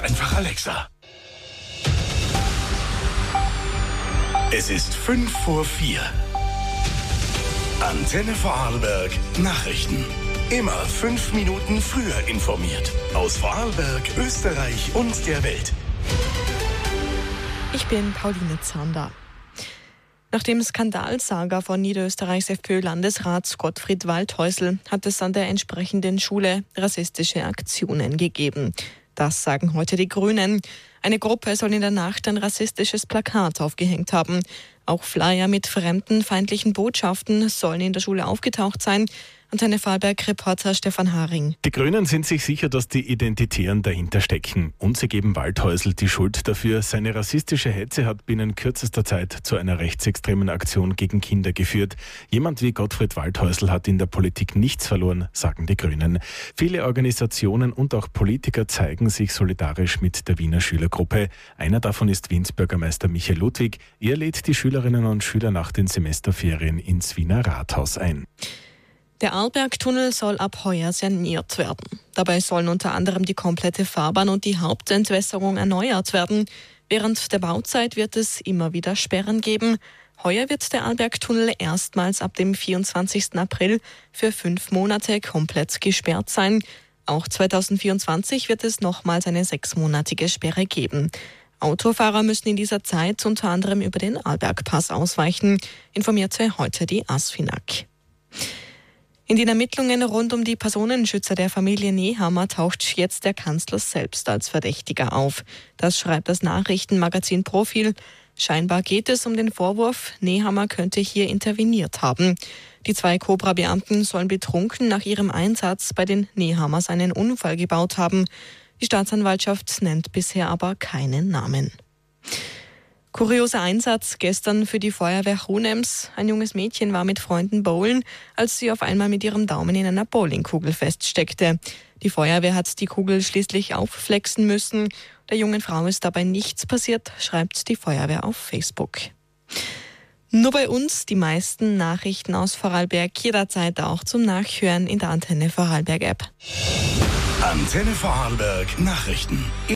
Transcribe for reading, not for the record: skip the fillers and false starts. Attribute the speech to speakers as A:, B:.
A: einfach Alexa. Es ist 5:04. Antenne Vorarlberg Nachrichten. Immer 5 Minuten früher informiert. Aus Vorarlberg, Österreich und der Welt.
B: Ich bin Pauline Zander. Nach dem Skandalsaga von Niederösterreichs FPÖ-Landesrat Gottfried Waldhäusl hat es an der entsprechenden Schule rassistische Aktionen gegeben. Das sagen heute die Grünen. Eine Gruppe soll in der Nacht ein rassistisches Plakat aufgehängt haben. Auch Flyer mit fremdenfeindlichen Botschaften sollen in der Schule aufgetaucht sein. Antenne Vorarlberg-Reporter Stefan Haring.
C: Die Grünen sind sich sicher, dass die Identitären dahinter stecken. Und sie geben Waldhäusl die Schuld dafür. Seine rassistische Hetze hat binnen kürzester Zeit zu einer rechtsextremen Aktion gegen Kinder geführt. Jemand wie Gottfried Waldhäusl hat in der Politik nichts verloren, sagen die Grünen. Viele Organisationen und auch Politiker zeigen sich solidarisch mit der Wiener Schülergruppe. Einer davon ist Wiens Bürgermeister Michael Ludwig. Er lädt die Schülerinnen und Schüler nach den Semesterferien ins Wiener Rathaus ein.
B: Der Arlbergtunnel soll ab heuer saniert werden. Dabei sollen unter anderem die komplette Fahrbahn und die Hauptentwässerung erneuert werden. Während der Bauzeit wird es immer wieder Sperren geben. Heuer wird der Arlbergtunnel erstmals ab dem 24. April für 5 Monate komplett gesperrt sein. Auch 2024 wird es nochmals eine 6-monatige Sperre geben. Autofahrer müssen in dieser Zeit unter anderem über den Arlbergpass ausweichen, informierte heute die ASFINAG. In den Ermittlungen rund um die Personenschützer der Familie Nehammer taucht jetzt der Kanzler selbst als Verdächtiger auf. Das schreibt das Nachrichtenmagazin Profil. Scheinbar geht es um den Vorwurf, Nehammer könnte hier interveniert haben. Die 2 Cobra-Beamten sollen betrunken nach ihrem Einsatz bei den Nehammers einen Unfall gebaut haben. Die Staatsanwaltschaft nennt bisher aber keinen Namen. Kurioser Einsatz gestern für die Feuerwehr Hohenems. Ein junges Mädchen war mit Freunden bowlen, als sie auf einmal mit ihrem Daumen in einer Bowlingkugel feststeckte. Die Feuerwehr hat die Kugel schließlich aufflexen müssen. Der jungen Frau ist dabei nichts passiert, schreibt die Feuerwehr auf Facebook. Nur bei uns die meisten Nachrichten aus Vorarlberg jederzeit auch zum Nachhören in der Antenne Vorarlberg App.
A: Antenne Vorarlberg Nachrichten.